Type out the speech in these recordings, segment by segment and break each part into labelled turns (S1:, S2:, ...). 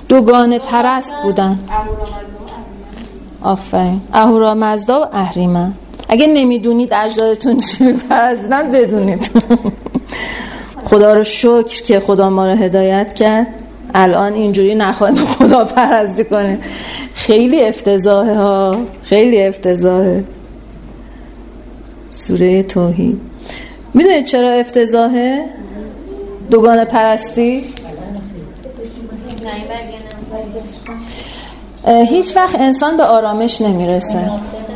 S1: دوگانه پرست بودن. آفرین، اهورامزدا و اهریمن. اگه نمیدونید اجدادتون چی میپرستن بدونید. خدا رو شکر که خدا ما رو هدایت کرد، الان اینجوری نخواهیم خدا پرستی کنیم. خیلی افتضاحه ها، خیلی افتضاحه. سوره توحید. میدونید چرا افتضاحه؟ دوگانه پرستی هیچ وقت انسان به آرامش نمیرسه،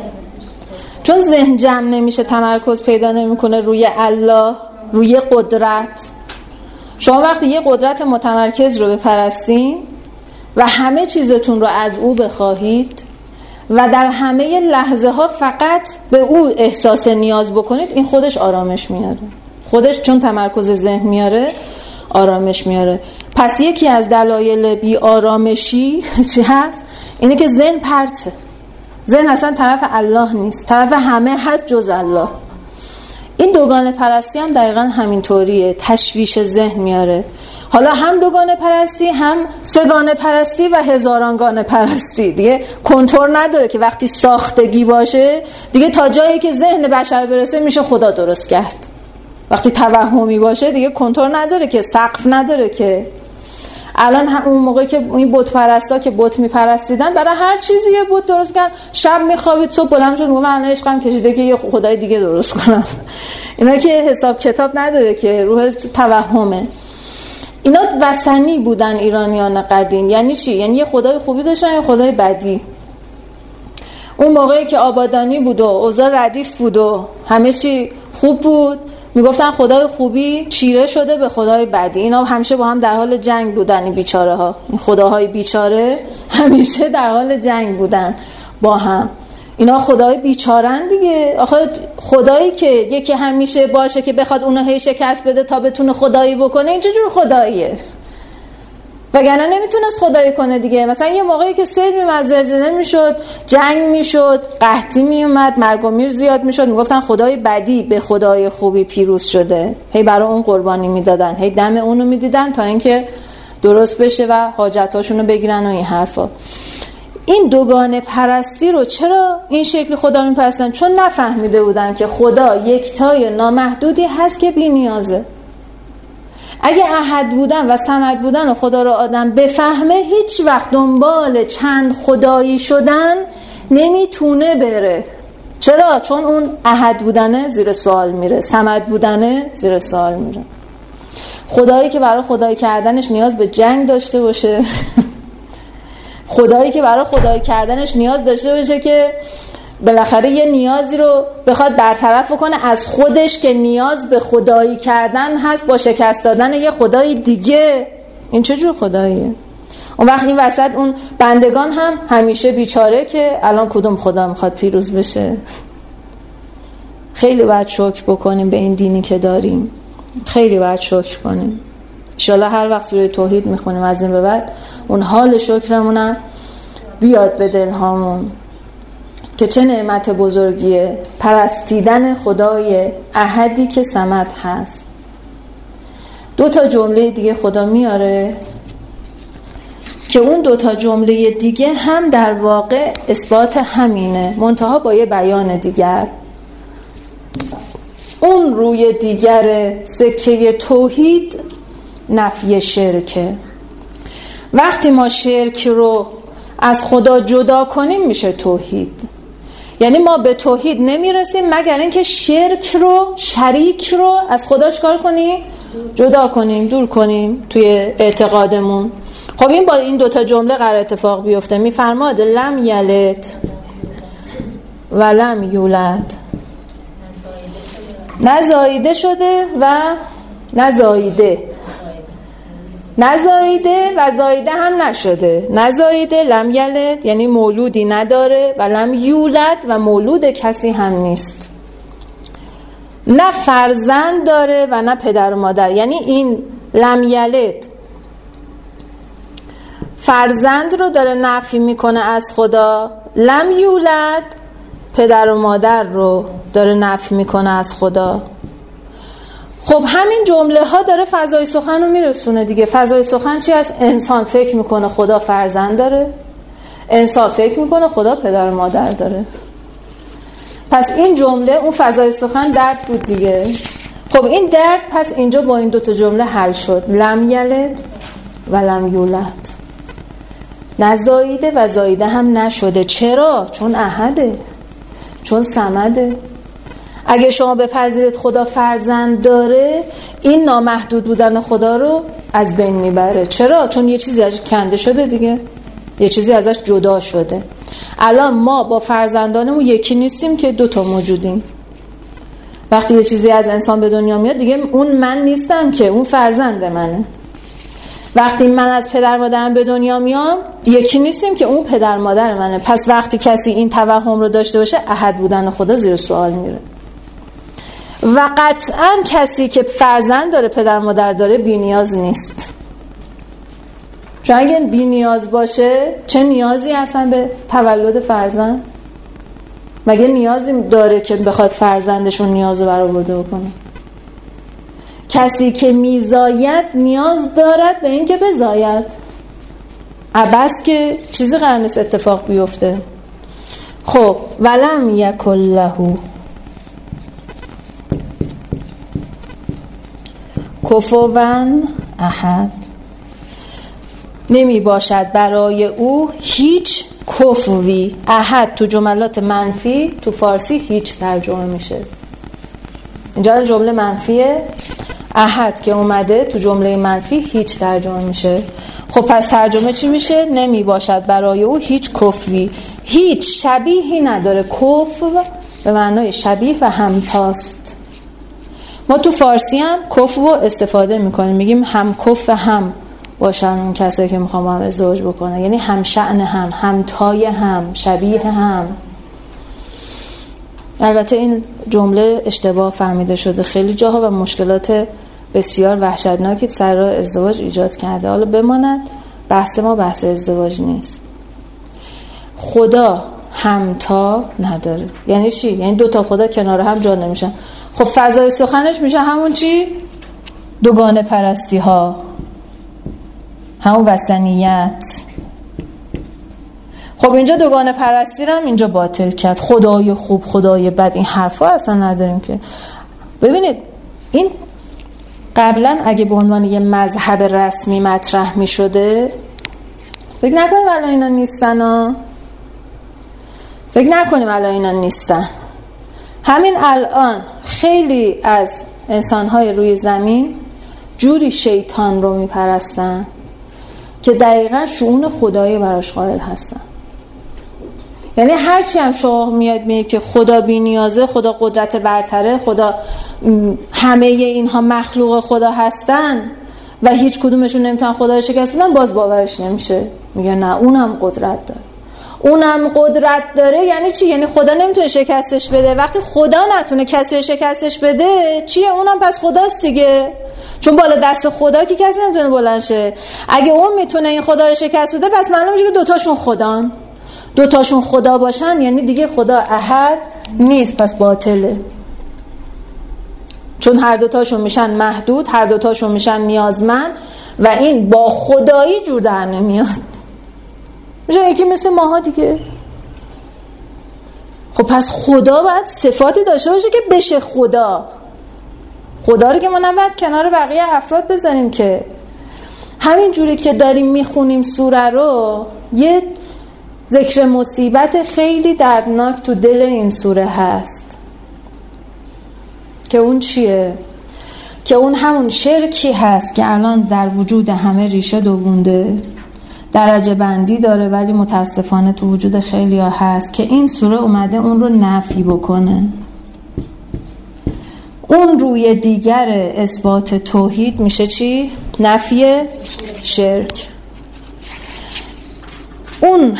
S1: چون ذهن جمع نمیشه، تمرکز پیدا نمیکنه روی الله، روی قدرت. شما وقتی یه قدرت متمرکز رو بپرستین و همه چیزتون رو از او بخواهید و در همه لحظه ها فقط به او احساس نیاز بکنید، این خودش آرامش میاره. خودش چون تمرکز ذهن میاره آرامش میاره. پس یکی از دلایل بی آرامشی چی هست؟ اینه که ذهن پرته. ذهن اصلا طرف الله نیست، طرف همه هست جز الله. این دوگانه پرستی هم دقیقا همینطوریه، تشویش ذهن میاره. حالا هم دوگانه پرستی، هم سگانه پرستی و هزارانگانه پرستی. دیگه کنترل نداره که وقتی ساختگی باشه دیگه تا جایی که ذهن بشر برسه میشه خدا درست کرد. وقتی توهمی باشه دیگه کنترل نداره که، سقف نداره که. الان اون موقع که این بت پرستا که بت میپرستیدن برای هر چیزی یه بت درست می‌کردن، شب میخوابید صبح بلند شد میگه من عشقم کشیده که یه خدای دیگه درست کنم. اینا که حساب کتاب نداره که، روح توهمه. اینا وثنی بودن ایرانیان قدیم. یعنی چی؟ یعنی یه خدای خوبی داشتن یه خدای بدی. اون موقعی که آبادانی بود و اوضاع ردیف بود و همه چی خوب بود، میگفتن خدای خوبی چیره شده به خدای بدی. اینا همیشه با هم در حال جنگ بودن، این بیچاره ها، این خداهای بیچاره همیشه در حال جنگ بودن با هم. اینا خدای بیچارن دیگه. آخه خدایی که یکی همیشه باشه که بخواد اونو هی شکست بده تا بتونه خدایی بکنه، این چه جور خداییه؟ وگرنه نمیتونست خدایی کنه دیگه. مثلا یه موقعی که سیل میومد، زلزله میشد، جنگ میشد، قحطی میومد، مرگ و میر زیاد میشد، میگفتن خدای بدی به خدای خوبی پیروز شده. هی برای اون قربانی میدادن، هی دم اونو میدیدن تا اینکه درست بشه و حاجتاشونو بگیرن و این حرفا. این دوگانه پرستی رو چرا این شکلی خدا میپرستن؟ چون نفهمیده بودن که خدا یکتای نامحدودی هست که بی نیازه. اگه احد بودن و صمد بودن و خدا رو آدم بفهمه، هیچ وقت دنبال چند خدایی شدن نمیتونه بره. چرا؟ چون اون احد بودنه زیر سوال میره، صمد بودنه زیر سوال میره. خدایی که برای خدایی کردنش نیاز به جنگ داشته باشه، خدایی که برای خدایی کردنش نیاز داشته باشه که بالاخره یه نیازی رو بخواد برطرف کنه از خودش که نیاز به خدایی کردن هست با شکست دادن یه خدای دیگه، این چه جور خداییه؟ اون وقت این وسط اون بندگان هم همیشه بیچاره که الان کدوم خدا میخواد پیروز بشه. خیلی باید شکر بکنیم به این دینی که داریم، خیلی باید شکر کنیم. انشالله هر وقت سوره توحید میخونیم از این به بعد اون حال شکرمونم بیاد به دلهامون که چه نعمت بزرگیه پرستیدن خدای احدی که صمد هست. 2 جمله دیگه خدا میاره که اون 2 جمله دیگه هم در واقع اثبات همینه، منتها با یه بیان دیگر. اون روی دیگر سکه توحید نفی شرکه. وقتی ما شرک رو از خدا جدا کنیم میشه توحید. یعنی ما به توحید نمیرسیم مگر اینکه شریک رو از خدا چکار کنیم؟ جدا کنیم، دور کنیم توی اعتقادمون. خب این با این 2 جمله قرار اتفاق بیفته. میفرماد لم یلد و لم یولد، نزایده شده و نزایده و زایده هم نشده. نزایده لم یلد یعنی مولودی نداره و لم یولد و مولود کسی هم نیست. نه فرزند داره و نه پدر و مادر. یعنی این لم یلد فرزند رو داره نفی میکنه از خدا، لم یولد پدر و مادر رو داره نفی میکنه از خدا. خب همین جمله ها داره فضای سخن رو میرسونه دیگه. فضای سخن چی هست؟ انسان فکر میکنه خدا فرزند داره، انسان فکر میکنه خدا پدر و مادر داره. پس این جمله اون فضای سخن درد بود دیگه. خب این درد پس اینجا با این دوتا جمله حل شد. لم یلد و لم یولد، نزاییده و زاییده هم نشده. چرا؟ چون احده، چون صمده. اگه شما بپذیرید خدا فرزند داره، این نامحدود بودن خدا رو از بین میبره. چرا؟ چون یه چیزی ازش کنده شده دیگه، یه چیزی ازش جدا شده. الان ما با فرزندانمون یکی نیستیم که دوتا موجودیم. وقتی یه چیزی از انسان به دنیا میاد دیگه اون من نیستم که، اون فرزند منه. وقتی من از پدر مادرم به دنیا میام یکی نیستیم که، اون پدر مادر منه. پس وقتی کسی این توهم رو داشته باشه احد بودن خدا زیر سوال میره. و قطعاً کسی که فرزند داره پدر مادر داره بی نیاز نیست. چون اگه بی نیاز باشه چه نیازی اصلا به تولد فرزند؟ مگه نیازی داره که بخواد فرزندشون نیازو برآورده بکنه؟ کسی که میزاید نیاز دارد به این که بزاید. عبس که چیزی قرار نیست اتفاق بیفته. خب ولم یکن له کفوا احد، نمی باشد برای او هیچ کفوی. احد تو جملات منفی تو فارسی هیچ ترجمه میشه. اینجا جمله منفیه، احد که اومده تو جمله منفی هیچ ترجمه میشه. خب پس ترجمه چی میشه؟ نمی باشد برای او هیچ کفوی، هیچ شبیهی نداره. کفو به معنای شبیه و همتاست. ما تو فارسی هم کفو استفاده میکنیم، میگیم هم کف و هم باشن اون کسایی که میخوام با هم ازدواج بکنن، یعنی هم شأن هم، همتای هم، شبیه هم. البته این جمله اشتباه فهمیده شده خیلی جاها و مشکلات بسیار وحشتناکی سر راه ازدواج ایجاد کرده. حالا بماند بحث ما بحث ازدواج نیست. خدا همتا نداره. یعنی چی؟ یعنی دو تا خدا کنار هم جا نمیشن. خب فضای سخنش میشه همون چی؟ دوگانه پرستی ها، همون وثنیت. خب اینجا دوگانه پرستی رو هم اینجا باطل کرد. خدای خوب خدای بد این حرفا اصلا نداریم که. ببینید این قبلا اگه به عنوان یه مذهب رسمی مطرح می شده، فکر نکنیم الان اینا نیستن ها. فکر نکنیم الان اینا نیستن. همین الان خیلی از انسان‌های روی زمین جوری شیطان رو میپرستن که دقیقاً شؤون خدایی براش قائل هستن. یعنی هرچی هم شما میاد میگه که خدا بی نیازه، خدا قدرت برتره، خدا همه اینها مخلوق خدا هستن و هیچ کدومشون نمیتونن خدا رو شکست بدن، باز باورش نمیشه. میگه نه اونم قدرت داره. اونم قدرت داره یعنی چی؟ یعنی خدا نمیتونه شکستش بده. وقتی خدا نتونه کسی رو شکستش بده چیه؟ اونم پس خداست دیگه. چون بالا دست خدا که کسی نمیتونه بلند شه. اگه اون میتونه این خدا رو شکست بده پس معلوم میشه که دوتاشون خدان. دوتاشون خدا باشن یعنی دیگه خدا احد نیست، پس باطله. چون هر دوتاشون میشن محدود، هر دوتاشون میشن نیازمند و این با خدایی جور در نمیاد. میشه یکی مثل ماها دیگه. خب پس خدا باید صفاتی داشته باشه که بشه خدا. خدا رو که ما نباید کنار بقیه افراد بذاریم که. همین جوری که داریم میخونیم سوره رو، یه ذکر مصیبت خیلی دردناک تو دل این سوره هست که اون چیه؟ که اون همون شرکی هست که الان در وجود همه ریشه دوونده، درجه بندی داره ولی متاسفانه تو وجود خیلی ها هست که این سوره اومده اون رو نفی بکنه. اون روی دیگر اثبات توحید میشه چی؟ نفی شرک. اون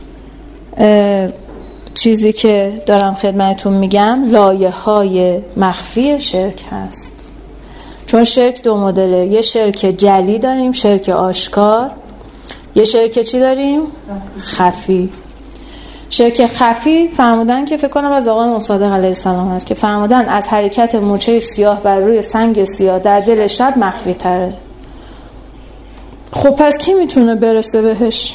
S1: چیزی که دارم خدمتتون میگم لایه های مخفی شرک هست. چون شرک دو مدله، یه شرک جلی داریم، شرک آشکار، یه شرک چی داریم؟ خفی. شرک خفی فرمودن که فکر کنم از آقای مصادق علیه السلام هست که فرمودن از حرکت مورچه سیاه بر روی سنگ سیاه در دل شب مخفی تره. خب پس کی میتونه برسه بهش؟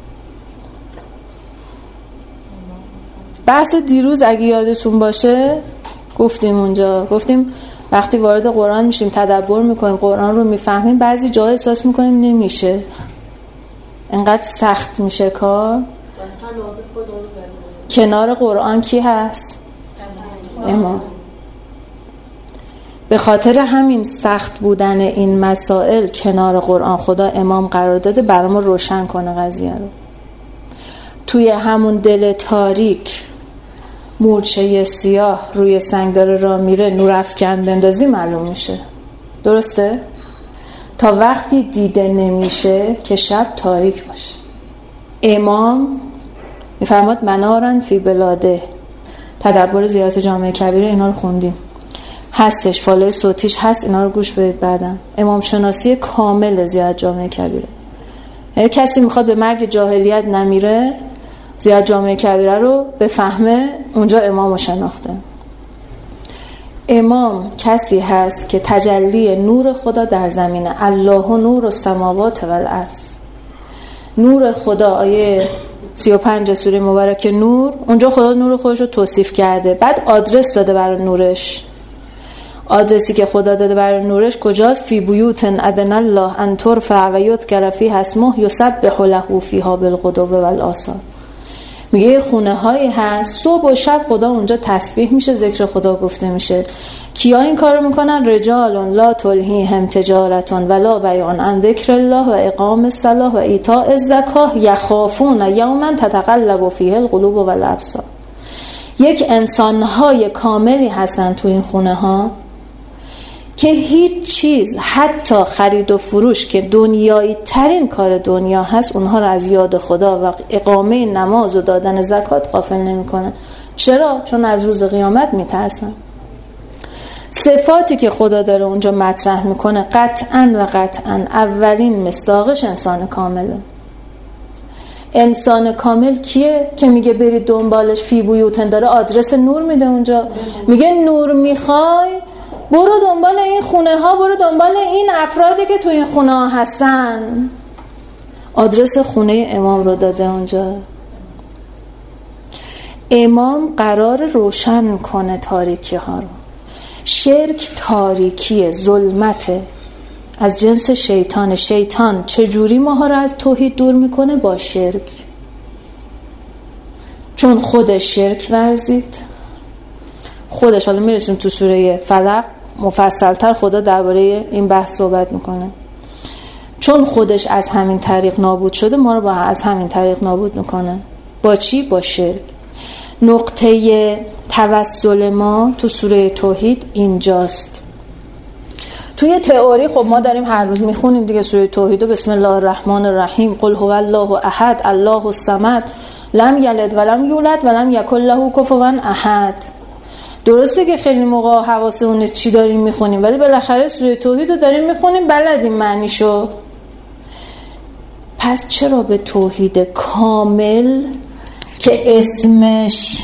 S1: بحث دیروز اگه یادتون باشه گفتیم وقتی وارد قرآن میشیم تدبر میکنیم قرآن رو میفهمیم بعضی جا احساس میکنیم نمیشه، انقدر سخت میشه کار. کنار قرآن کی هست؟ امام. به خاطر همین سخت بودن این مسائل کنار قرآن خدا امام قرار داده برامون روشن کنه قضیه رو. توی همون دل تاریک مورچه سیاه روی سنگ داره راه میره، نور افکن بندازی معلوم میشه، درسته؟ تا وقتی دیده نمیشه که شب تاریک باشه. امام میفرماد منارن فی بلاده، تدبر زیارت جامعه کبیره اینا رو خوندیم، هستش فالای صوتیش هست، اینا رو گوش بدید بعدن. امام شناسی کامل زیارت جامعه کبیره، هر کسی میخواد به مرگ جاهلیت نمیره زیارت جامعه کبیره رو بفهمه، اونجا امام رو شناخته. امام کسی هست که تجلی نور خدا در زمینه، الله نور السماوات و الارض. نور خدا آیه 35 سوره مبارکه نور، اونجا خدا نور خودش رو توصیف کرده، بعد آدرس داده برای نورش. آدرسی که خدا داده برای نورش کجاست؟ فی بیوت اذن الله ان ترفع و یذکر فیها اسمه یسبح له فیها بالغدو والآصال. میگه خونه هایی هست صبح و شب خدا اونجا تسبیح میشه، ذکر خدا گفته میشه. کیا این کارو میکنن؟ رجال لا تلهیهم تجارت ولا بیع عن ذکر الله و اقام الصلاة و ایتاء الزکاة یخافون یوما تتقلب فیه القلوب والابصار. یک انسانهای کاملی هستن تو این خونه ها که هیچ چیز، حتی خرید و فروش که دنیایی ترین کار دنیا هست، اونها رو از یاد خدا و اقامه نماز و دادن زکات غافل نمی‌کنن. چرا؟ چون از روز قیامت میترسن. صفاتی که خدا داره اونجا مطرح میکنه قطعاً و قطعاً اولین مصداقش انسان کامله. انسان کامل کیه که میگه برید دنبالش؟ فی بیوتن، داره آدرس نور میده اونجا، میگه نور میخوای برو دنبال این خونه ها، برو دنبال این افرادی که تو این خونه ها هستن. آدرس خونه امام رو داده اونجا. امام قرار روشن کنه تاریکی ها رو. شرک تاریکیه، ظلمته، از جنس شیطان. شیطان چجوری ماها رو از توحید دور میکنه؟ با شرک. چون خودش شرک ورزید، خودش، حالا میرسیم تو سوره فلق مفصلتر خدا درباره این بحث صحبت میکنه، چون خودش از همین طریق نابود شده ما رو با از همین طریق نابود میکنه. با چی؟ با شرک. نقطه توسل ما تو سوره توحید اینجاست. توی تئوری خب ما داریم هر روز میخونیم دیگه سوره توحید و بسم الله الرحمن الرحیم، قل هو الله احد الله الصمد لم یلد ولم یولد ولم یکن له کفوا احد. درسته که خیلی موقع حواسمون نیست چی داریم میخونیم، ولی بالاخره سوره توحید رو داریم میخونیم، بلدیم معنیشو. پس چرا به توحید کامل که اسمش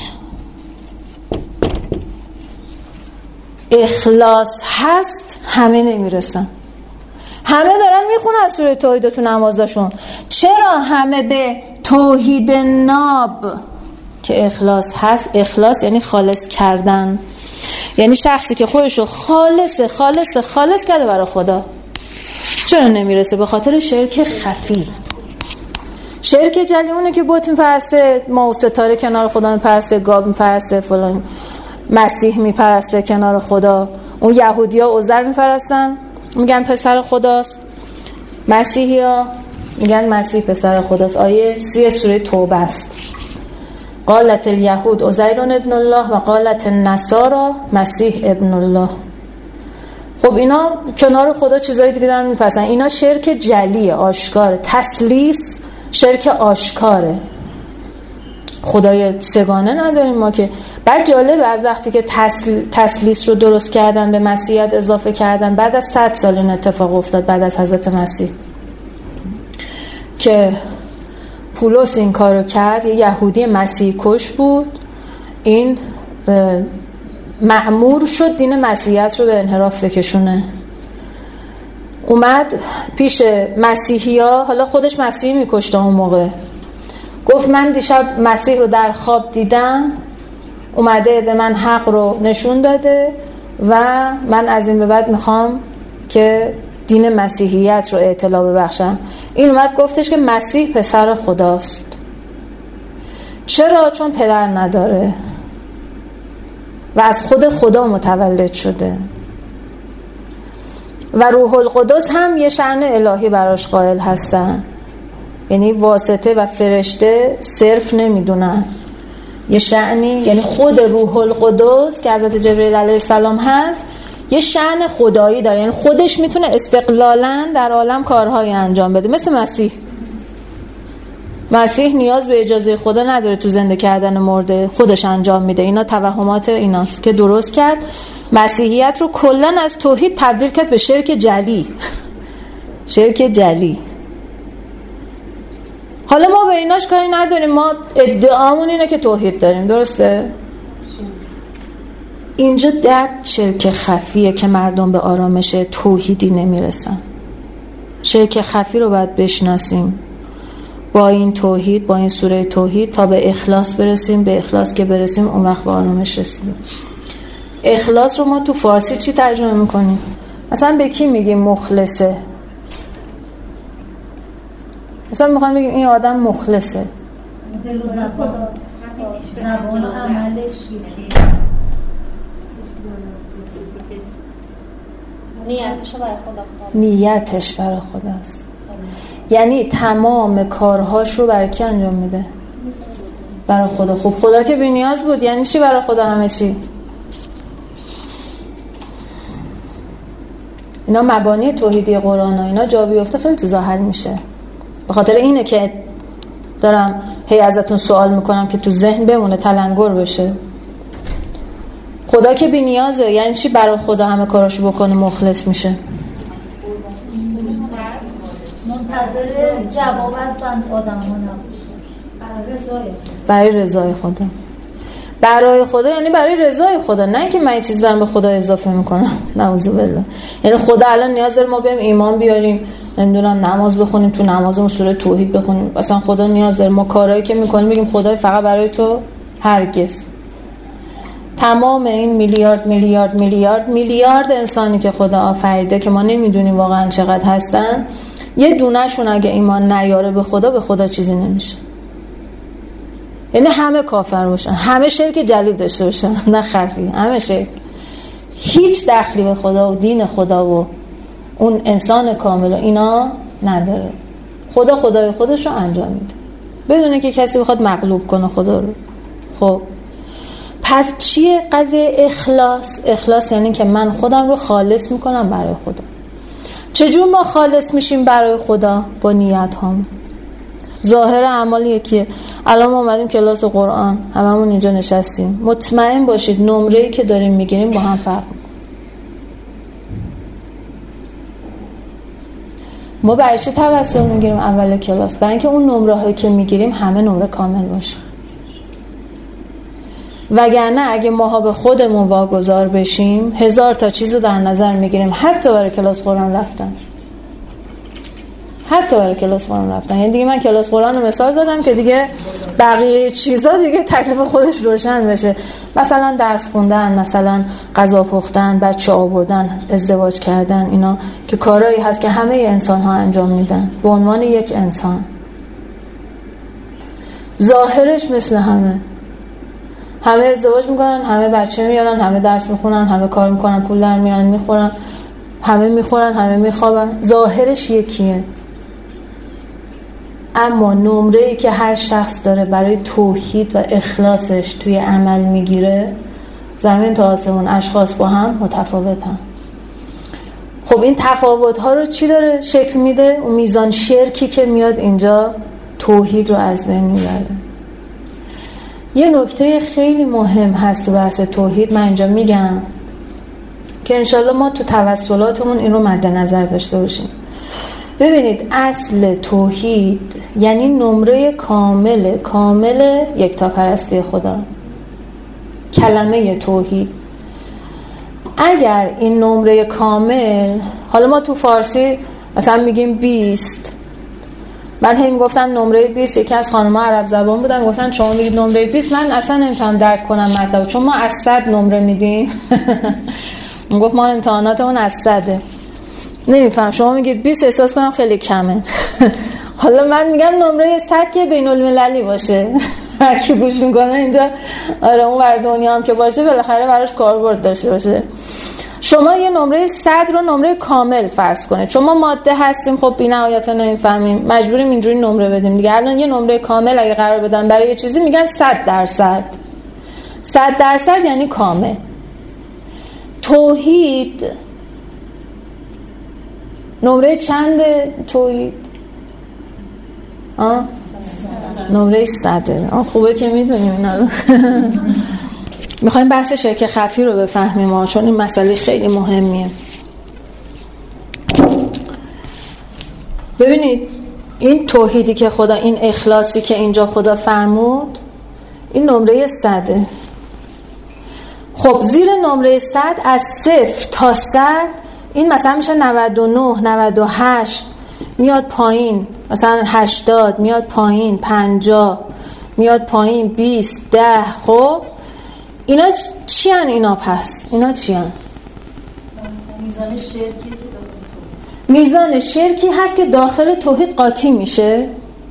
S1: اخلاص هست همه نمیرسن؟ همه دارن میخونن سوره توحید تو نمازاشون، چرا همه به توحید ناب که اخلاص هست؟ اخلاص یعنی خالص کردن، یعنی شخصی که خودشو خالص کرده برای خدا، چرا نمیرسه؟ به خاطر شرک خفی. شرک جلی اونه که بت میپرسته، ما و ستاره کنار خدا میپرسته، گاو میپرسته، فلان مسیح میپرسته کنار خدا. اون یهودی‌ها عزیر میپرستن میگن پسر خداست، مسیحی‌ها میگن مسیح پسر خداست. آیه 30 سوره توبه است. قالت الیهود عزیر ابن الله و قالت النصارى مسیح ابن الله. خب اینا کنار خدا چیزایی دیگه دارن میپرسن. اینا شرک جلیه، آشکاره. تسلیس شرک آشکاره. خدای سگانه نداریم ما که. بعد جالبه از وقتی که تسلیس رو درست کردن به مسیحیت اضافه کردن، بعد از 100 سال این اتفاق افتاد، بعد از حضرت مسیح که پولس این کارو کرد، یه یهودی مسیح کش بود، این مأمور شد دین مسیحیت رو به انحراف بکشونه. اومد پیش مسیحیا، حالا خودش مسیحی میکشته اون موقع، گفت من دیشب مسیح رو در خواب دیدم، اومده به من حق رو نشون داده و من از این به بعد میخوام که دین مسیحیت رو اطلاع ببخشم. این اومد گفتش که مسیح پسر خداست. چرا؟ چون پدر نداره و از خود خدا متولد شده و روح القدس هم یه شأن الهی براش قائل هستن، یعنی واسطه و فرشته صرف نمیدونن، یه شأنی، یعنی خود روح القدس که حضرت جبرئیل علیه السلام هست یه شأن خدایی داره، یعنی خودش میتونه استقلالاً در عالم کارهای انجام بده. مثل مسیح نیاز به اجازه خدا نداره تو زنده کردن مرده، خودش انجام میده. اینا توهمات ایناست که درست کرد. مسیحیت رو کلاً از توحید تبدیل کرد به شرک جلی. شرک جلی. حالا ما به ایناش کاری نداریم، ما ادعامون اینه که توحید داریم، درسته؟ اینجا درد شرک خفیه که مردم به آرامش توحیدی نمیرسن. شرک خفی رو باید بشناسیم، با این توحید، با این سوره توحید تا به اخلاص برسیم. به اخلاص که برسیم اون وقت به آرامش رسیم. اخلاص رو ما تو فارسی چی ترجمه میکنیم؟ مثلا به کی میگیم مخلصه؟ مثلا میخوام بگیم این آدم مخلصه،
S2: زبان و عملش
S1: نیتش برای خداست. یعنی تمام کارهاش رو برای کی انجام میده؟ برای خدا. خب خدا که بی‌نیاز بود، یعنی چی برای خدا همه چی؟ اینا مبانی توحیدی قرآن ها، اینا جا بیفته خیلی چیزا حل میشه. به خاطر اینه که دارم هی ازتون سوال میکنم که تو ذهن بمونه، تلنگر بشه. خدا که بی‌نیازه، یعنی چی برای خدا همه کاراشو بکنه مخلص میشه؟
S2: منتظر جواب از بند آدم ها نباشه،
S1: برای رضای خدا. برای خدا یعنی برای رضای خدا، نه اینکه من یه چیز دارم به خدا اضافه میکنم. نعوذ بالله. یعنی خدا الان نیاز داره ما بریم ایمان بیاریم، نمیدونم نماز بخونیم، تو نمازمون سوره توحید بخونیم؟ مثلا خدا نیاز داره ما کارهایی که میکنیم بگیم خدای فقط برای تو؟ هرگز. تمام این میلیارد انسانی که خدا آفریده که ما نمیدونیم واقعا چقدر هستن، یه دونهشون اگه ایمان نیاره به خدا چیزی نمیشه. یعنی همه کافر باشن، همه شرک جلی داشته باشن، نه خفی، همه شرک، هیچ دخلی به خدا و دین خدا و اون انسان کامل و اینا نداره. خدا خدای خودش رو انجام میده بدونه که کسی بخواد مغلوب کنه خدا رو. خب پس چیه قضیه اخلاص؟ اخلاص یعنی که من خودم رو خالص میکنم برای خدا. چجور ما خالص میشیم برای خدا؟ با نیت هم. ظاهر اعمال یکیه. الان ما اومدیم کلاس قرآن، هممون اینجا نشستیم، مطمئن باشید نمره‌ای که داریم میگیریم با هم فرق میکنه. ما برای چی توسل میگیریم اول کلاس؟ برای اینکه اون نمره‌هایی که میگیریم همه نمره کامل باشه. وگرنه اگه ماها به خودمون واگذار بشیم 1000 تا چیزو در نظر میگیریم، حتی برای کلاس قرآن رفتن. یعنی دیگه من کلاس قرآن رو مثال دادم که دیگه بقیه چیزا دیگه تکلیف خودش روشن بشه. مثلا درس خوندن، مثلا غذا پختن، بچه آوردن، ازدواج کردن، اینا که کارهایی هست که همه انسان ها انجام میدن به عنوان یک انسان. ظاهرش مثل همه ازدواج میکنن، همه بچه میارن، همه درس میخونن، همه کار میکنن، پول در میارن، میخورن، همه میخوابن. ظاهرش یکیه، اما نمره‌ای که هر شخص داره برای توحید و اخلاصش توی عمل میگیره، زمین تا آسمون، اشخاص با هم متفاوتن. خب این تفاوت‌ها رو چی داره شکل میده؟ اون میزان شرکی که میاد اینجا توحید رو از بین میبره. یه نکته خیلی مهم هست تو بحث توحید، من اینجا میگم که انشالله ما تو توسلاتمون این رو مد نظر داشته باشیم. ببینید اصل توحید یعنی نمره کامل یکتاپرستی خدا، کلمه توحید. اگر این نمره کامل، حالا ما تو فارسی مثلا میگیم 20، من هی میگفتم نمره 20، یکی از خانم‌ها عرب زبان بودن گفتن شما میگید نمره 20، من اصلا نمیتونم درک کنم مطلب، چون ما از 100 نمره میدیم. میگفت ما امتحاناتمون از 100، نمیفهم شما میگید 20، احساس کنم خیلی کمه. حالا من میگم نمره 100 که بین المللی باشه، هر کی گوش میکنه اینجا آره اون ور دنیا هم که باشه بالاخره براش کاربرد داشته باشه. شما یه نمره 100 رو نمره کامل فرض کنید، چون ما ماده هستیم خب بی‌نهایتا نمیفهمیم، مجبوریم اینجوری نمره بدیم دیگه. الان یه نمره کامل اگه قرار بدن برای یه چیزی میگن 100%. 100% یعنی کامل. توحید نمره چند توحید؟ نمره 100. خوبه که میدونیم اینا رو. میخوایم بحث شرک خفی رو بفهمیم چون این مسئله خیلی مهمیه. ببینید این توحیدی که خدا، این اخلاصی که اینجا خدا فرمود، این نمره 100. خب زیر نمره 100 از 0 تا 100 این مثلا میشه 99 98 میاد پایین، مثلا 80 میاد پایین، 50 میاد پایین، 20 10. خب اینا چی هن اینا؟ پس اینا چی هن؟ میزان شرکی هست که داخل توحید قاطی میشه.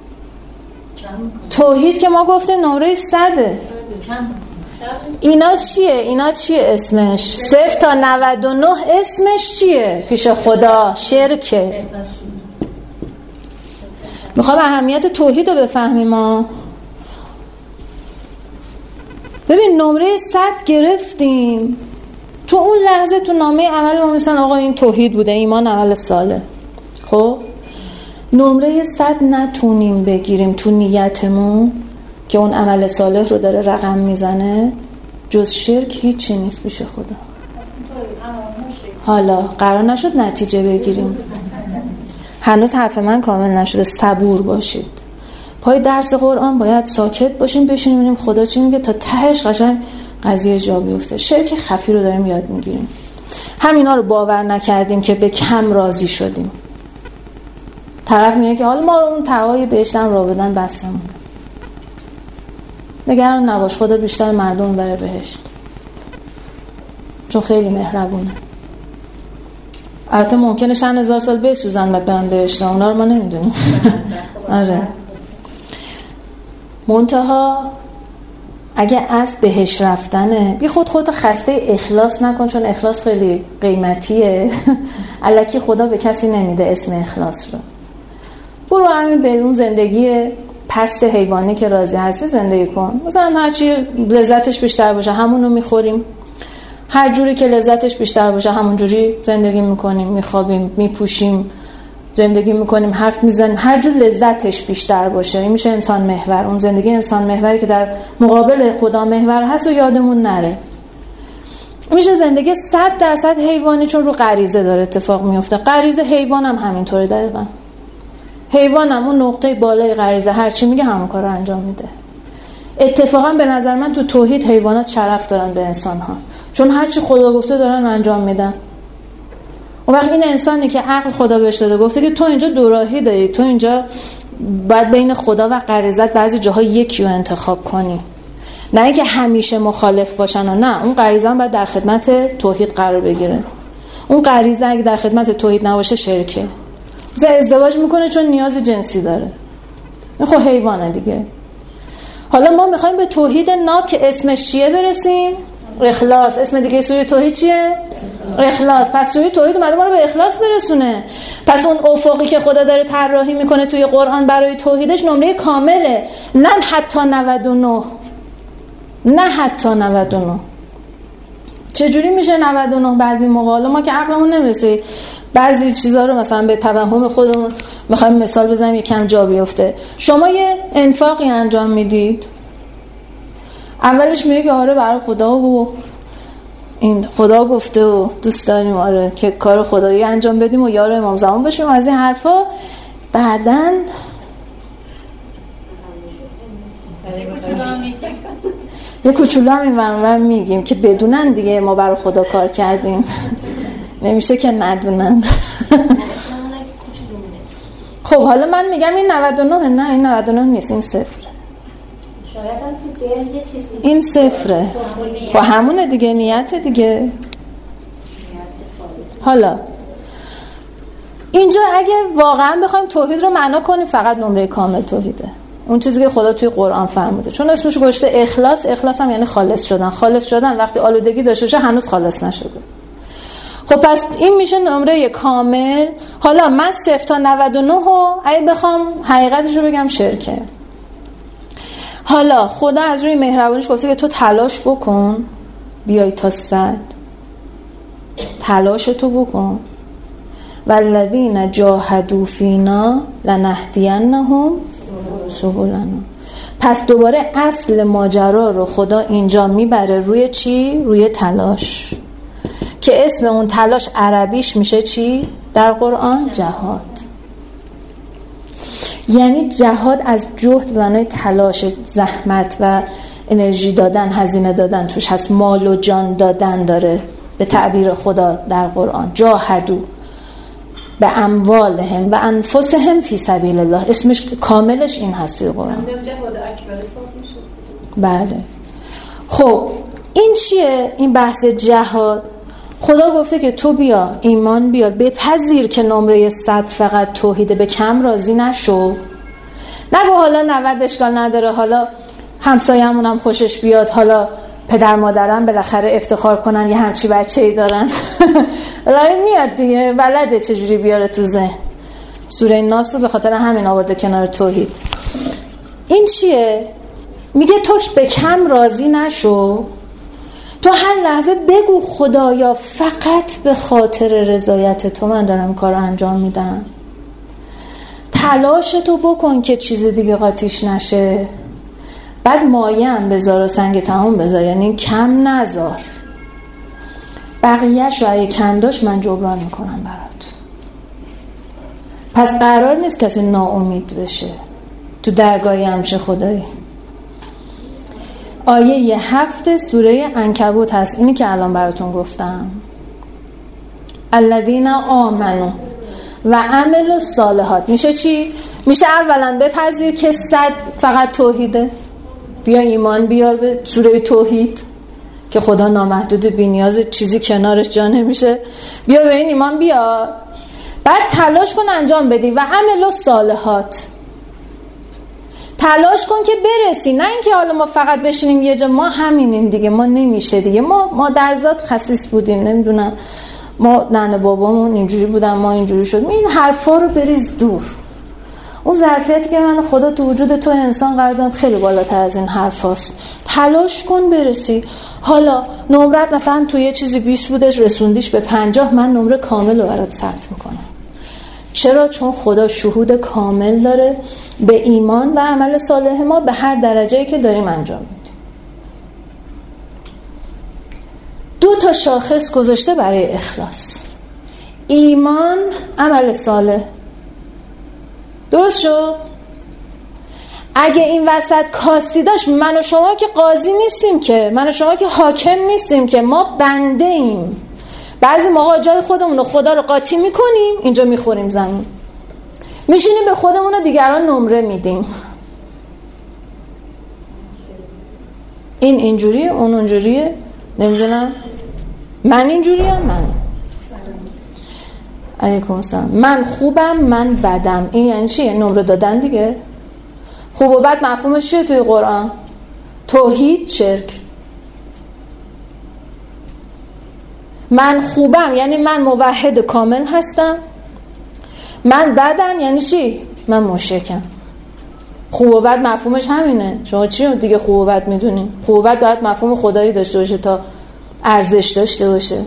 S1: توحید که ما گفتیم نمره 100. اینا چیه اسمش؟ 0 تا 99 اسمش چیه پیش خدا؟ شرکه. میخوام اهمیت توحید رو بفهمیم ما. ببین نمره 100 گرفتیم، تو اون لحظه تو نامه عمل ما میسن آقا این توحید بوده، ایمان عمل صالح. خب نمره 100 نتونیم بگیریم تو نیتمون که اون عمل صالح رو داره رقم میزنه، جز شرک هیچی نیست پیش خدا. حالا قرار نشد نتیجه بگیریم، هنوز حرف من کامل نشده، صبور باشید. پای درس قرآن باید ساکت باشیم، بشینیم ببینیم خدا چی میگه تا تهش قشنگ قضیه جا بیفته. شرک خفی رو داریم یاد میگیریم. همینا رو باور نکردیم که به کم راضی شدیم. طرف میگه که حالا ما رو اون تقوی بهشتم را بدن بسمون. نگران نباش، خدا بیشتر مردم بره بهشت، چون خیلی مهربونه. البته ممکنه 1000 سال بسوزن بعد برن بهشت، اونا رو ما نمیدونیم. آره. منتها اگه از بهش رفتنه بی خود خسته اخلاص نکن، چون اخلاص خیلی قیمتیه. الکی خدا به کسی نمیده اسم اخلاص رو. برو همین به اون زندگی پست حیوانی که راضی هستی زندگی کن. مثلا هرچی لذتش بیشتر باشه همون رو میخوریم، هر جوری که لذتش بیشتر باشه همون جوری زندگی میکنیم، میخوابیم، میپوشیم، زندگی میکنیم، حرف میزنیم، هر جور لذتش بیشتر باشه. این میشه انسان محور. اون زندگی انسان محوری که در مقابل خدا محور هست و یادمون نره. میشه زندگی 100% حیوانی، چون رو غریزه داره اتفاق میفته. غریزه حیوان هم همینطوره دقیقا. حیوان هم اون نقطه بالای غریزه هر چی میگه همون کار رو انجام میده. اتفاقا به نظر من تو توحید حیوانات شرف دارن به انسان ها، چون هر چی خدا گفته دارن انجام میدن. اون وقت این انسانی که عقل خدا بهش داده گفته که تو اینجا دوراهی داری، تو اینجا باید بین خدا و غریزت بعضی جاها یکی رو انتخاب کنی، نه اینکه همیشه مخالف باشن و نه، اون غریزه هم باید در خدمت توحید قرار بگیره. اون غریزه اگه در خدمت توحید نباشه شرکه. مثلا ازدواج میکنه چون نیاز جنسی داره، این خب حیوانه دیگه. حالا ما میخوایم به توحید ناب که اسمش چیه برسیم؟ اخلاص. اسم دیگه سوره توحید چیه؟ اخلاص. پس سوره توحید اومده ما رو به اخلاص برسونه. پس اون افقی که خدا داره طراحی میکنه توی قرآن برای توحیدش نمره کامله، نه حتی 99. نه حتی 99. چجوری میشه 99 بعضی موقع؟ حالا ما که عقلمون نمیرسه بعضی چیزا رو مثلا به توهم خودمون میخوایم مثال بزنیم یکم جا بیفته. شما یه انفاقی انجام میدید، اولش میگه که آره برای خدا و این خدا گفته و دوست داریم آره که کار خدایی انجام بدیم و یار امام زمان باشیم از این حرفا. بعدن یه کوچولو هم این ورمون میگیم که بدونن دیگه ما برای خدا کار کردیم. نمیشه که ندونن. خب حالا من میگم این 99 نه این 99 نیست، این صفره. این صفره با همونه دیگه، نیت دیگه. حالا اینجا اگه واقعا بخوایم توحید رو معنا کنیم فقط نمره کامل توحیده، اون چیزی که خدا توی قرآن فرموده. چون اسمش گذاشته اخلاص، اخلاص هم یعنی خالص شدن. خالص شدن وقتی آلودگی داشته باشه هنوز خالص نشده. خب پس این میشه نمره کامل. حالا من 0 تا 99 رو اگه بخوام حقیقتش رو بگم شرکه. حالا خدا از روی مهربانیش گفته که تو تلاش بکن بیای تا 100، تلاش تو بکن. والذین جاهدوا فینا لنهدینهم سبلنا. پس دوباره اصل ماجرا رو خدا اینجا میبره روی چی؟ روی تلاش، که اسم اون تلاش عربیش میشه چی؟ در قرآن جهاد. یعنی جهاد از جهد به معنای تلاش، زحمت و انرژی دادن، هزینه دادن توش هست، مال و جان دادن داره به تعبیر خدا در قرآن. جاهدوا به اموالهم و انفسهم فی سبیل الله، اسمش کاملش این هست توی قرآن. بله. خب این چیه؟ این بحث جهاد. خدا گفته که تو بیا ایمان بیار، بپذیر که نمره 100 فقط توحیده، به کم راضی نشو. نگو حالا 90 اشکال نداره، حالا همسایه‌مون هم خوشش بیاد، حالا پدر مادرم بالاخره افتخار کنن یه همچی بچه‌ای دارن. بالاخره میاد دیگه، بلده چجوری بیاره تو ذهن. سوره ناس رو به خاطر همین آورده کنار توحید. این چیه؟ میگه تو به کم راضی نشو، تو هر لحظه بگو خدایا فقط به خاطر رضایت تو من دارم کار انجام میدم. تلاش تو بکن که چیز دیگه قاطیش نشه. بعد مایه هم بذار و سنگ تمام بذار، یعنی کم نذار. بقیه‌اش رو اگه کم داشت من جبران میکنم برات. پس قرار نیست کسی ناامید بشه تو درگاهی همشه خدایی. آیه 7 سوره عنکبوت هست، اینی که الان براتون گفتم. الذین آمنوا و عملوا الصالحات. میشه چی؟ میشه اولا بپذیر که 100 فقط توحیده، بیا ایمان بیار به سوره توحید که خدا نامحدود بی‌نیاز، چیزی کنارش جا نمیشه. بیا به این ایمان بیار، بعد تلاش کن انجام بدی و عملوا الصالحات. تلاش کن که برسی، نه اینکه حالا ما فقط بشینیم یه جا ما همینیم دیگه، ما نمیشه دیگه، ما در ذات خسیس بودیم، نمیدونم ما ننه بابامون اینجوری بودن ما اینجوری شد. این حرفا رو بریز دور. اون ظرفیتی که من خدا تو وجود تو انسان قرار دادم خیلی بالاتر از این حرفاست. تلاش کن برسی. حالا نمرت مثلا تو یه چیزی 20 بودش رسوندیش به 50، من نمره کامل رو برات ثبت میکنم. چرا؟ چون خدا شهود کامل داره به ایمان و عمل صالح ما به هر درجه‌ای که داریم انجام میدیم. 2 شاخص گذاشته برای اخلاص: ایمان، عمل صالح. درست شد؟ اگه این وسط کاستی داشت، من و شما که قاضی نیستیم، که من و شما که حاکم نیستیم، که ما بنده ایم. بعضی موقع جای خودمون رو خدا رو قاطی میکنیم، اینجا میخوریم زمین، میشینیم به خودمون و دیگران نمره میدیم. این اینجوریه، اون اونجوریه، نمیدونم من اینجوریم، من علیکم السلام، من خوبم، من بدم. این یعنی چیه؟ نمره دادن دیگه. خوب و بد مفهومش چیه توی قرآن؟ توحید، شرک. من خوبم یعنی من موحد کامل هستم، من بدم یعنی چی؟ من مشرکم. خوب و بد مفهومش همینه. شما چی دیگه خوب و بد میدونین؟ خوب و بد باید مفهوم خدایی داشته باشه تا ارزش داشته باشه.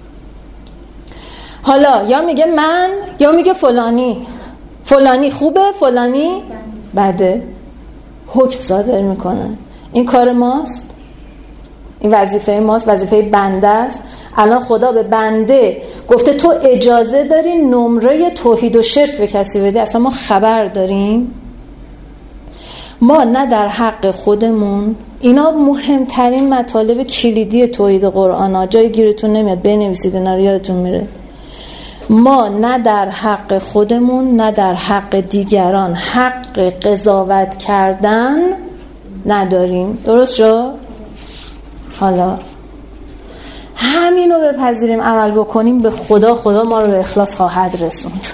S1: حالا یا میگه من، یا میگه فلانی خوبه، فلانی بده، حکم صادر میکنن. این کار ماست؟ این وظیفه ماست، وظیفه بنده است. الان خدا به بنده گفته تو اجازه داری نمره توحید و شرک به کسی بدی. اصلا ما خبر داریم؟ ما نه در حق خودمون، اینا مهمترین مطالب کلیدی توحید قرآن ها، جای گیرتون نمیاد، بنویسید اینا رو یادتون میره. ما نه در حق خودمون نه در حق دیگران حق قضاوت کردن نداریم. درست شد؟ حالا همینو بپذیریم، عمل بکنیم، به خدا ما رو به اخلاص خواهد رسوند.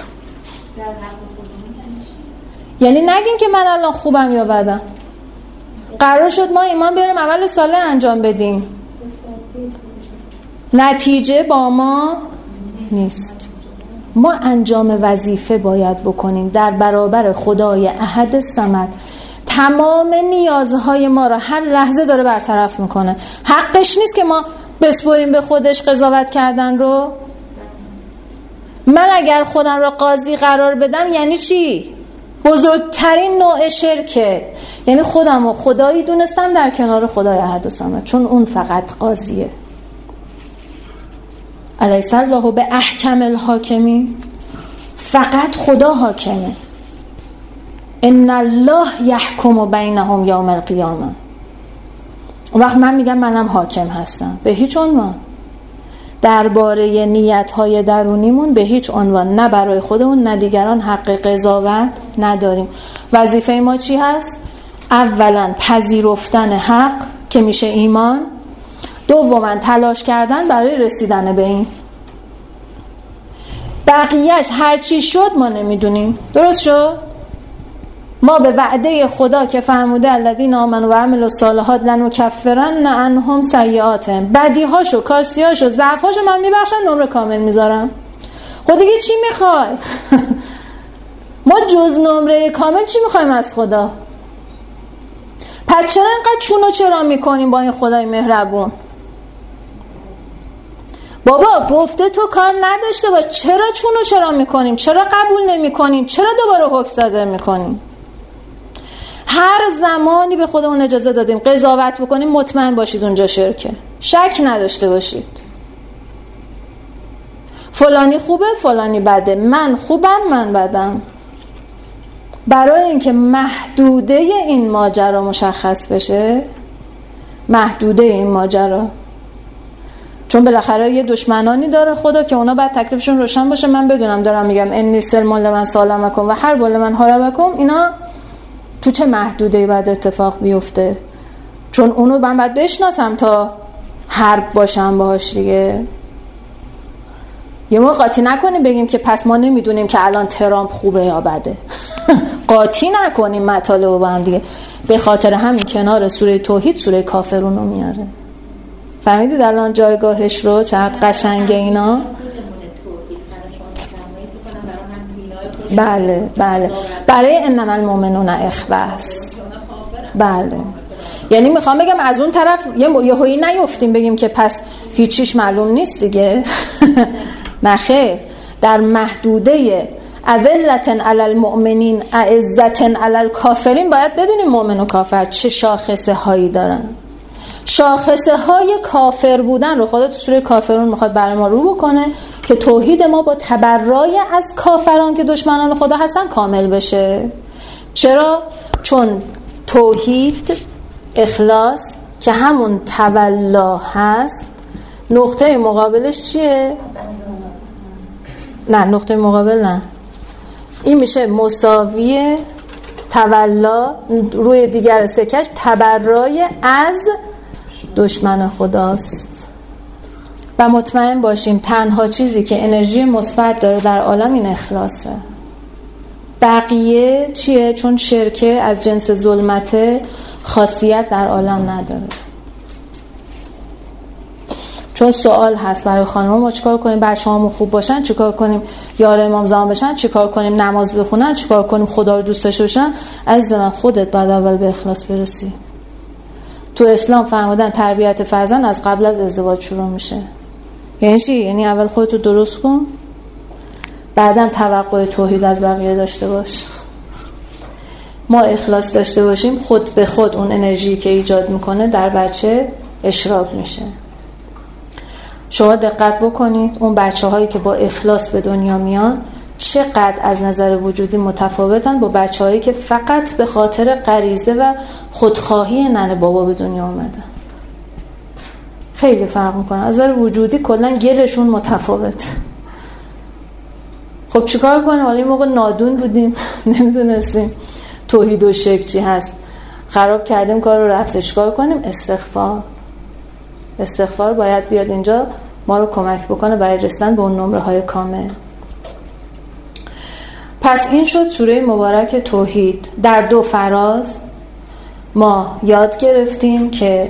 S1: یعنی نگیم که من الان خوبم یا بدم. قرار شد ما ایمان بیاریم عمل صالح انجام بدیم، نتیجه با ما نیست. ما انجام وظیفه باید بکنیم در برابر خدای احد صمد. تمام نیازهای ما را هر لحظه داره برطرف میکنه. حقش نیست که ما بسپریم به خودش قضاوت کردن رو. من اگر خودم را قاضی قرار بدم یعنی چی؟ بزرگترین نوع شرکه. یعنی خودم و خدایی دونستم در کنار خدای احد صمد، چون اون فقط قاضیه. الیس الله به احکم الحاکمین، فقط خدا حاکمه. ان الله یحکم بینهم یوم القیامه. اون وقت من میگم منم حاکم هستم، به هیچ عنوان. درباره نیت‌های درونیمون به هیچ عنوان، نه برای خودمون نه دیگران حق قضاوت نداریم. وظیفه ما چی هست؟ اولا پذیرفتن حق که میشه ایمان، دوما تلاش کردن برای رسیدن به این. بقیهش هر چی شد ما نمیدونیم. درست شد؟ ما به وعده خدا که فرموده الذین آمنوا و عملوا الصالحات لنکفرن عنهم سیئاتهم، بدیهاشو، کاسیاشو، ضعفاشو من میبخشم، نمره کامل میذارم. خود دیگه چی میخوای؟ ما جز نمره کامل چی میخوایم از خدا؟ پس چرا اینقدر چون و چرا میکنیم با این خدای مهربون؟ بابا گفته تو کار نداشته باش، چرا چون و چرا میکنیم؟ چرا قبول نمیکنیم؟ چرا دوباره حکم صادر میکنیم؟ هر زمانی به خودمون اجازه دادیم قضاوت بکنیم، مطمئن باشید اونجا شرکه. شک نداشته باشید. فلانی خوبه، فلانی بده، من خوبم، من بدم. برای اینکه محدوده این ماجرا مشخص بشه، محدوده این ماجرا، چون بالاخره یه دشمنانی داره خدا که اونا بعد تکلیفشون روشن باشه. من بدونم دارم میگم انی سلم لمن سالمکم و حرب لمن حاربکم، اینا تو چه محدوده‌ای باید اتفاق بیفته؟ چون اونو من باید بشناسم تا حرب باشم باهاش دیگه. یه موقع قاطی نکنیم بگیم که پس ما نمیدونیم که الان ترامپ خوبه یا بده. قاطی نکنیم مطالب با هم دیگه. به خاطر همین کنار سوره توحید سوره کافرون رو میاره. فهمیدید الان جایگاهش رو چقدر قشنگه اینا؟ بله برای انما المؤمنون اخوه است. بله، یعنی میخوام بگم از اون طرف یه هویی نیفتیم بگیم که پس هیچیش معلوم نیست دیگه. نه خیر، در محدوده اذلة علی المؤمنین اعزة علی الکافرین باید بدونیم مؤمن و کافر چه شاخصه هایی دارن. شاخصه های کافر بودن رو خدا تو سوره کافرون میخواد برای ما رو بکنه که توحید ما با تبرای از کافران که دشمنان خدا هستن کامل بشه. چرا؟ چون توحید، اخلاص که همون تولا هست، نقطه مقابلش چیه؟ نه، نقطه مقابل نه، این میشه مساوی تولا روی دیگر سکش تبرای از دشمن خداست. و مطمئن باشیم تنها چیزی که انرژی مثبت داره در عالم این اخلاصه. بقیه چیه؟ چون شرکه از جنس ظلمته، خاصیت در عالم نداره. چون سوال هست برای خانم ما چیکار کنیم بچه‌هامون خوب باشن، چیکار کنیم یار امام زمان بشن، چیکار کنیم نماز بخونن، چیکار کنیم خدا رو دوست داشته باشن. عزیز من خودت باید اول به اخلاص برسی. تو اسلام فرمودن تربیت فرزند از قبل از ازدواج شروع میشه. یعنی چی؟ یعنی اول خودتو درست کن، بعداً توقع توحید از بقیه داشته باش. ما اخلاص داشته باشیم، خود به خود اون انرژی که ایجاد میکنه در بچه اشراق میشه. شما دقت بکنید اون بچه هایی که با اخلاص به دنیا میان چقدر از نظر وجودی متفاوتن با بچه هایی که فقط به خاطر غریزه و خودخواهی ننه بابا به دنیا اومدن. خیلی فرق میکنه. از نظر وجودی کلا گلشون متفاوت. خب چیکار کنیم؟ حالا این موقع نادون بودیم، نمیدونستیم توحید و شرک چی هست، خراب کردیم کار رو، رفته چیکار کنیم؟ استغفار باید بیاد اینجا ما رو کمک بکنه برای رسیدن به اون نمره های کامل. پس این شد سوره مبارک توحید. در 2 فراز ما یاد گرفتیم که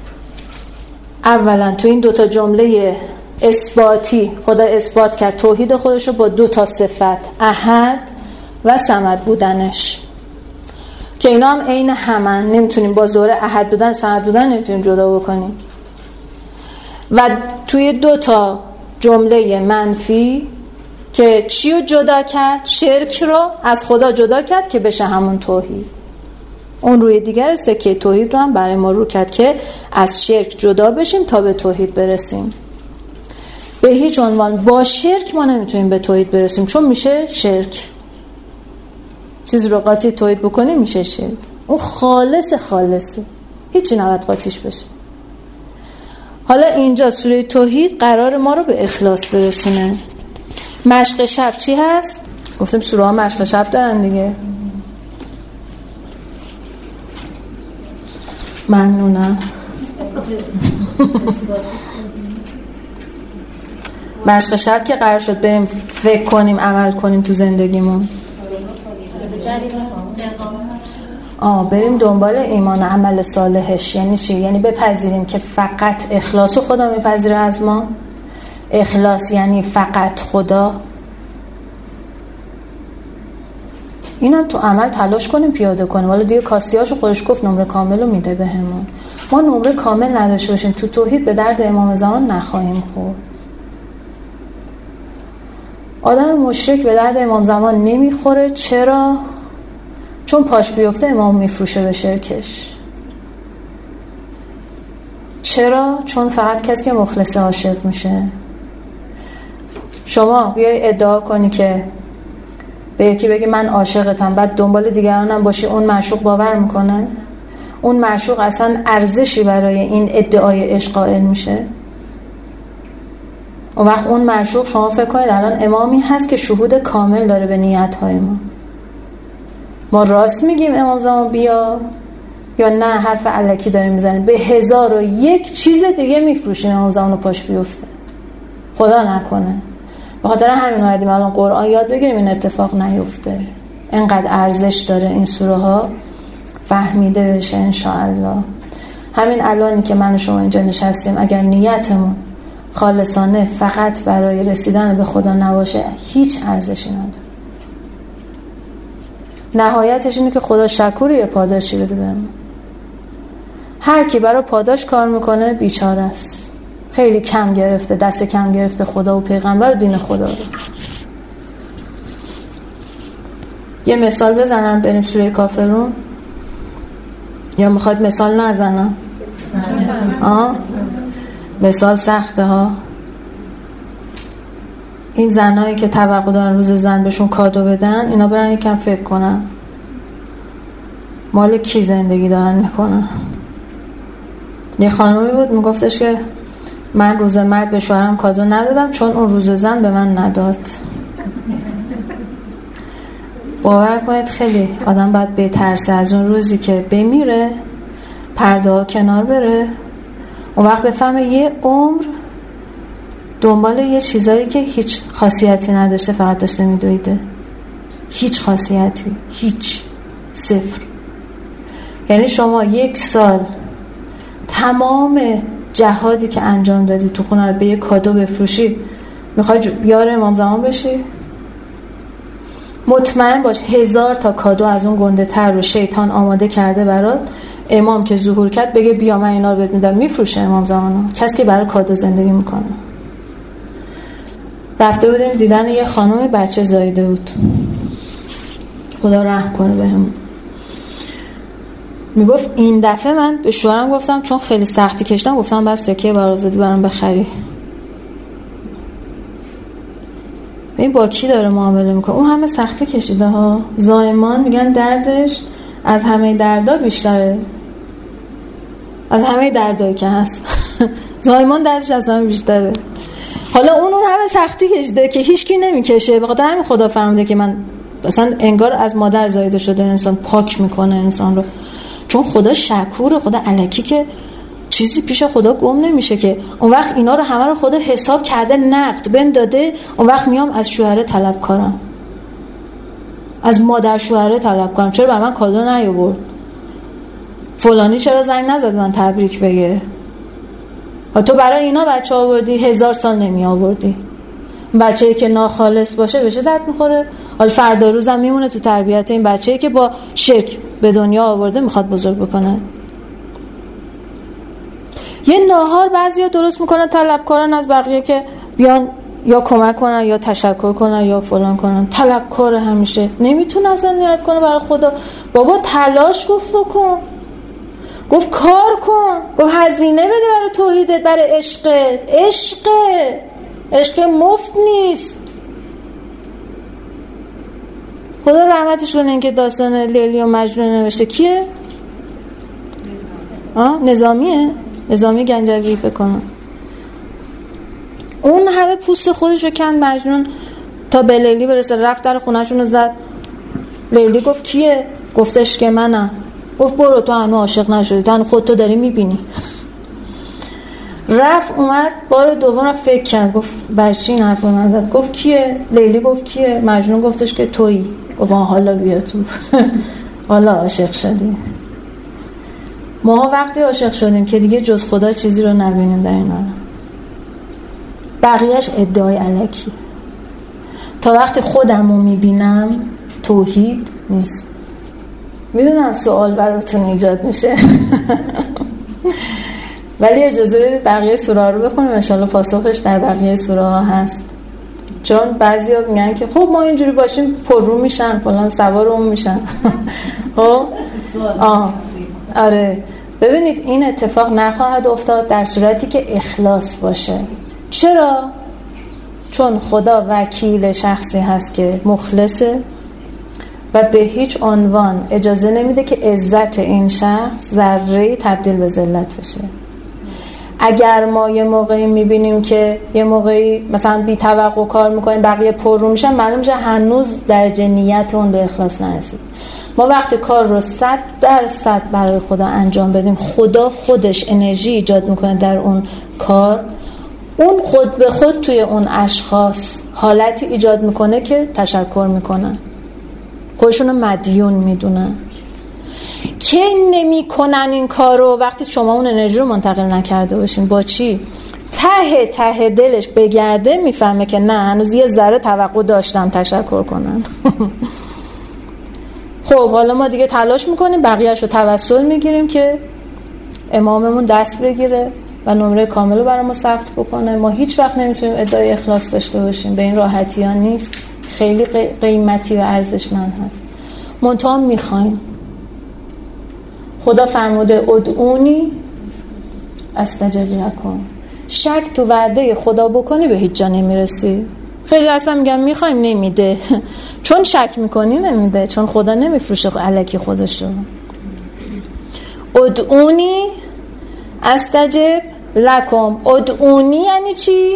S1: اولا تو این 2 جمله اثباتی خدا اثبات کرد توحید خودش رو با 2 صفت، احد و صمد بودنش، که اینا هم عین همن، نمیتونیم با زور احد بودن صمد بودن نمیتونیم جدا بکنیم. و توی 2 جمله منفی که چی رو جدا کرد؟ شرک رو از خدا جدا کرد که بشه همون توحید. اون روی دیگر سکه توحید رو هم برای ما رو کرد که از شرک جدا بشیم تا به توحید برسیم. به هیچ عنوان با شرک ما نمیتونیم به توحید برسیم، چون میشه شرک. چیزی رو قاطی توحید بکنیم میشه شرک. اون خالصه، هیچی نباید قاطیش بشه. حالا اینجا سوره توحید قرار ما رو به اخلاص برسونه. مشق شب چی هست؟ گفتم سوره ها مشق شب دارن دیگه. ممنونم. مشق شب که قرار شد بریم فکر کنیم، عمل کنیم تو زندگیمون. بریم دنبال ایمان عمل صالحش. یعنی چی؟ یعنی بپذیریم که فقط اخلاص خدا میپذیره از ما. اخلاص یعنی فقط خدا. اینم تو عمل تلاش کنیم پیاده کنیم. حالا دیگه کاستیاشو خودش گفت نمره کامل رو میده بهمون. ما نمره کامل نداشته باشیم تو توحید به درد امام زمان نخواهیم خورد. آدم مشرک به درد امام زمان نمیخوره. چرا؟ چون پاش بیفته امام میفروشه به شرکش. چرا؟ چون فقط کسی که مخلص عاشق میشه. شما بیای ادعا کنی که به یکی بگی من عاشقتم، بعد دنبال دیگرانم باشی، اون معشوق باور میکنه؟ اون معشوق اصلا ارزشی برای این ادعای عشق قائل میشه؟ اون وقت اون معشوق شما فکر کنید الان امامی هست که شهود کامل داره به نیت‌های ما راست میگیم امام زمان بیا، یا نه حرف الکی داریم میزنیم به 1001 چیز دیگه میفروشیم امام زمان رو پاش بیفته؟ خدا نکنه. به خاطر همین اومدیم الان قرآن یاد بگیریم این اتفاق نیفته. اینقدر ارزش داره این سوره ها فهمیده بشه انشاءالله. همین الانی که من و شما اینجا نشستیم اگر نیتمون خالصانه فقط برای رسیدن به خدا نباشه هیچ ارزشی نداره. نهایتش اینه که خدا شکوریه، پاداشی بده بهمون. هر کی برای پاداش کار میکنه بیچاره است. خیلی کم گرفته، دست کم گرفته خدا و پیغمبر و دین خدا رو. یه مثال بزنم بریم سوره کافرون، یا میخواد مثال نزنم؟ مثال سخته ها. این زنایی که توقع دارن روز زن بهشون کادو بدن، اینا برن یکم فکر کنن مال کی زندگی دارن میکنن. یه خانومی بود میگفتش که من روز مرد به شوهرم کادو ندادم چون اون روز زن به من نداد. باور کنید خیلی آدم باید بترسه از اون روزی که بمیره، پرده ها کنار بره، اون وقت بفهمه یه عمر دنبال یه چیزایی که هیچ خاصیتی نداشته فقط داشته میدویده. هیچ خاصیتی، هیچ، صفر. یعنی شما 1 سال تمام جهادی که انجام دادی تو خونه رو به یه کادو بفروشی، میخوای یار امام زمان بشی؟ مطمئن باش 1000 تا کادو از اون گنده تر رو شیطان آماده کرده برات. امام که ظهور کرد بگه بیا من اینا رو بهت میدم، میفروشه امام زمانو. کسی که برای کادو زندگی میکنه. رفته بودیم دیدن یه خانم بچه زاییده بود، خدا رحم کنه بهمون. میگفت این دفعه من به شوهرم گفتم چون خیلی سختی کشیدم، گفتم بس تکیه بر آزادی برام بخری. این با کی داره معامله میکنه؟ اون همه سختی کشیده ها. زایمان میگن دردش از همه دردا بیشتره، از همه دردایی که هست. زایمان دردش از همه بیشتره. حالا اون همه سختی کشیده که هیچکی نمیکشه. بخاطر همین خدا فهمیده که من مثلا انگار از مادر زایده شده انسان، پاک میکنه انسان رو. چون خدا شکوره، خدا الکی که چیزی پیش خدا گم نمیشه که. اون وقت اینا رو همه رو خدا حساب کرده، نقد بن داده. اون وقت میام از شوهره طلبکارم، از مادر شوهره طلبکارم. چرا برای من کادو نیاورد؟ فلانی چرا زنگ نزد من تبریک بگه؟ تو برای اینا بچه آوردی، 1000 سال نمی آوردی. بچه‌ای که ناخالص باشه بهش درد میخوره. حالا فردا روزم میمونه تو تربیت این بچه‌ای که با شرک به دنیا آورده میخواد بزرگ بکنه. یه ناهار بعضیا درست میکنن، طلبکارن از بقیه که بیان یا کمک کنن یا تشکر کنن یا فلان کنن. طلبکار همیشه، نمیتونه اصلا نیت کنه برای خدا. بابا تلاش گفت بکن، گفت کار کن، گفت هزینه بده برای توحیدت، برای عشقت. عشق مفت نیست. خدا رحمتش کنه این که داستان لیلی و مجنون نوشته. کیه؟ نظامیه؟ نظامی گنجوی فکر کنم. اون همه پوست خودش رو کند مجنون تا به لیلی برسه. رفت در خونه‌شون رو زد. لیلی گفت کیه؟ گفتش که منم. گفت برو، تو هنوز عاشق نشدی، تو هنوز خودتو داری میبینی. رفت اومد بار دوم رو فکر کرد، گفت برچی این حرف رو من زد؟ گفت کیه؟ لیلی گفت کیه؟ مجنون گفتش که تویی. گفت حالا بیا تو. حالا عاشق شدی. ما وقتی عاشق شدیم که دیگه جز خدا چیزی رو نبینیم در این عالم. بقیهش ادعای الکی. تا وقتی خودم رو میبینم توحید نیست. میدونم سوال براتون ایجاد میشه. ولی اجازه بدید بقیه سوره ها رو بخونیم، انشالله پاسخش در بقیه سوره ها هست. چون بعضی ها میگن که خب ما اینجوری باشیم پررو میشن فلان، سوار اون میشن. خب آره، ببینید این اتفاق نخواهد افتاد در صورتی که اخلاص باشه. چرا؟ چون خدا وکیل شخصی هست که مخلصه و به هیچ عنوان اجازه نمیده که عزت این شخص ذره تبدیل به ذلت بشه. اگر ما یه موقعی میبینیم که یه موقعی مثلا بی توقع کار میکنیم بقیه پر رو میشن، معلوم میشه هنوز درجه نیت اون به اخلاص نرسید. ما وقتی کار رو 100% برای خدا انجام بدیم، خدا خودش انرژی ایجاد میکنه در اون کار. اون خود به خود توی اون اشخاص حالتی ایجاد میکنه که تشکر میکنن، خودشونو مدیون میدونن. که نمی کنن این کار رو وقتی شما اون انرژی رو منتقل نکرده باشین. با چی؟ ته دلش بگرده میفهمه که نه، هنوز یه ذره توقع داشتم تشکر کنن. خب حالا ما دیگه تلاش میکنیم بقیه‌اش رو توسل میگیریم که اماممون دست بگیره و نمره کامل رو برای ما ثبت بکنه. ما هیچ وقت نمیتونیم ادعای اخلاص داشته باشیم، به این راحتی ها نیست. خیلی قیمتی و ارزشمند هست. منتها میخوایم. خدا فرموده ادعونی استجب لکم. شک تو وعده خدا بکنی به هیچ جا نمیرسی. خیلی اصلا میگم میخوایم نمیده، چون شک میکنی نمیده، چون خدا نمیفروشه الکی خودشو. ادعونی استجب لکم. ادعونی یعنی چی؟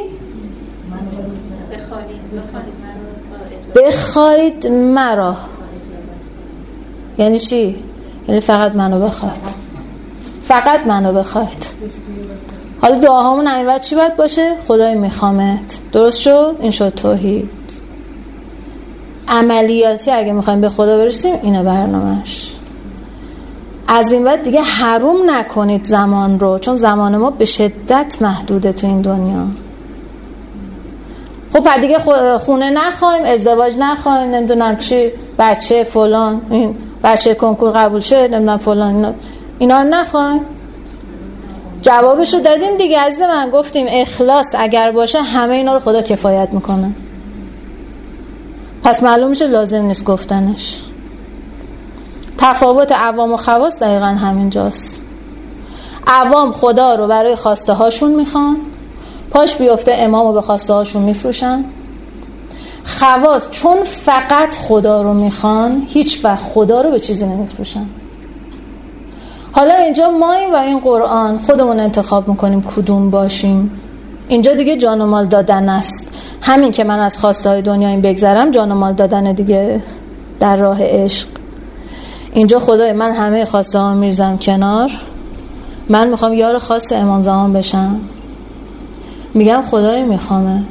S1: بخواید مرا. یعنی چی؟ یعنی فقط منو بخواید، فقط منو بخواید. حالا دعاهامون همین چی باید باشه؟ خدای میخوامت. درست شد؟ این شد توحید. عملیاتی اگه میخوایم به خدا برسیم اینه برنامهش. از این بعد دیگه حروم نکنید زمان رو، چون زمان ما به شدت محدوده تو این دنیا. خب دیگه خونه نخوایم، ازدواج نخوایم، نمیدونم چی، بچه فلان، این بچه کنکور قبول شد، نمیدونم فلان، اینا رو نخوایم. جوابشو دادیم دیگه عزیز من. گفتیم اخلاص اگر باشه همه اینا رو خدا کفایت میکنه. پس معلوم میشه لازم نیست گفتنش. تفاوت عوام و خواص دقیقا همینجاست. عوام خدا رو برای خواسته هاشون میخوان، پاش بیفته امام رو به خواسته هاشون میفروشن. خواص چون فقط خدا رو میخوان، هیچ وقت خدا رو به چیزی نمیفروشن. حالا اینجا ما و این قرآن خودمون انتخاب میکنیم کدوم باشیم. اینجا دیگه جان و مال دادن است. همین که من از خواسته های دنیا این بگذرم جان و مال دادن دیگه در راه عشق. اینجا خدای من همه خواسته ها میرزم کنار، من میخوام یار خاص امام زمان بشم. میگم خدای میخوامت.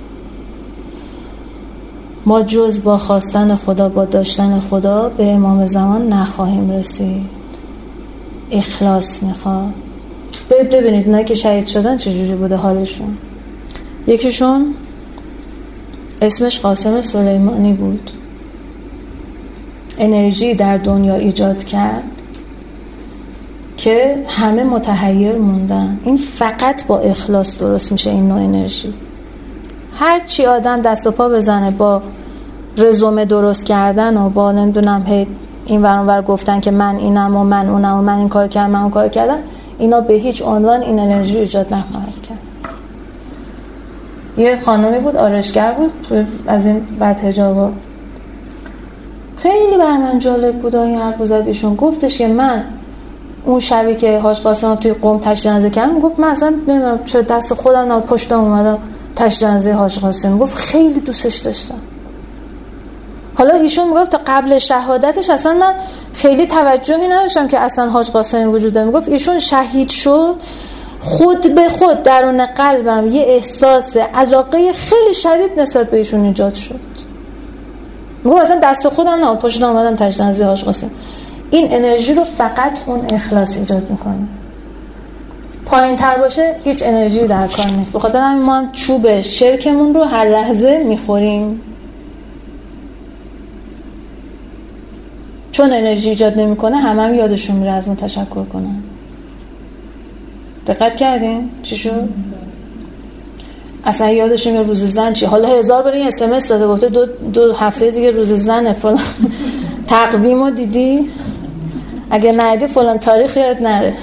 S1: ما جز با خواستن خدا، با داشتن خدا به امام زمان نخواهیم رسید. اخلاص میخواد. ببینید اونایی که شهید شدن چجوری بوده حالشون. یکیشون اسمش قاسم سلیمانی بود، انرژی در دنیا ایجاد کرد که همه متحیر موندن. این فقط با اخلاص درست میشه این نوع انرژی. هر چی آدم دست و پا بزنه با رزومه درست کردن و با نمیدونم هی این ور اون ور گفتن که من اینم و من اونم و من این کار کردم من اون کار کردم، اینا به هیچ عنوان این انرژی ایجاد نخواهد کرد. یه خانمی بود، آرایشگر بود، از این بعد حجابا، خیلی بر من جالب بود این حرفو زد. ایشون گفتش که من اون شبی که حاج قاسم توی قم تشییع جنازه کردم، گفت من اصلا نمیدونم چه دست خودم نه پشتم اومدم تشییع جنازه حاج قاسم، گفت خیلی دوستش داشتم. حالا ایشون میگفت تا قبل شهادتش اصلا من خیلی توجهی نداشتم که اصلا حاج قاسم وجود داره. میگفت ایشون شهید شد، خود به خود درون قلبم یه احساس علاقه خیلی شدید نسبت به ایشون ایجاد شد. میگفت اصلا دست خودم نه پشتم اومدم تشییع جنازه حاج قاسم. این انرژی رو فقط اون اخلاص ایجاد میکنه. پایین تر باشه هیچ انرژی در کار نیست. بخاطر همین ما هم چوب شرکمون رو هر لحظه میخوریم، چون انرژی ایجاد نمیکنه. هم یادشون میره از ما تشکر کنن. دقت کردین چی شد؟ اصلا یادشون میره روز زن چی. حالا 1000 بار این SMS داده گفته دو هفته دیگه روز زنه فلان. تقویمو دیدی؟ اگه ندیدی فلان تاریخ یاد نره.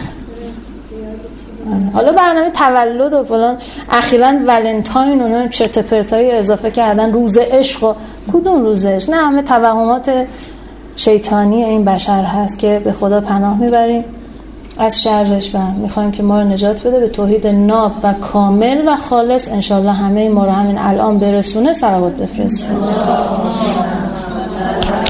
S1: حالا برنامه تولد و فلان، اخیراً ولنتاین و اون چرت و پرتای اضافه کردن، روز عشق و کدوم روز عشق؟ نه، همه توهمات شیطانی این بشر هست که به خدا پناه میبریم از شرش و میخوایم که ما رو نجات بده به توحید ناب و کامل و خالص. انشالله همه ما رو همین الان برسونه. صلوات بفرستید.